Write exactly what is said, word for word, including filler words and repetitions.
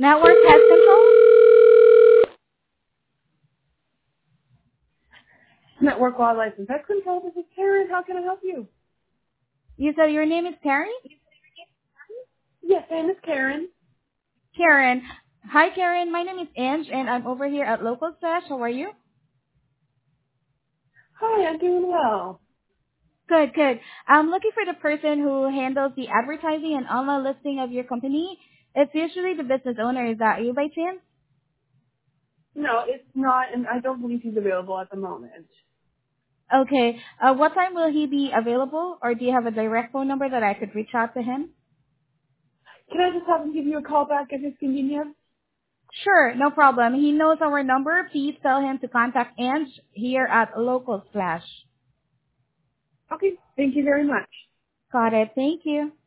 Network Pest Control? Network Wildlife and Pest Control. This is Karen. How can I help you? You said your name is Karen? Yes, my name is Karen. Karen. Hi, Karen. My name is Ange, and I'm over here at Local Slash. How are you? Hi, I'm doing well. Good, good. I'm looking for the person who handles the advertising and online listing of your company. It's usually the business owner. Is that you by chance? No, it's not, and I don't believe he's available at the moment. Okay. Uh, what time will he be available? Or do you have a direct phone number that I could reach out to him? Can I just have him give you a call back at his convenience? Sure, no problem. He knows our number. Please tell him to contact Ange here at Local Slash. Okay, thank you very much. Got it. Thank you.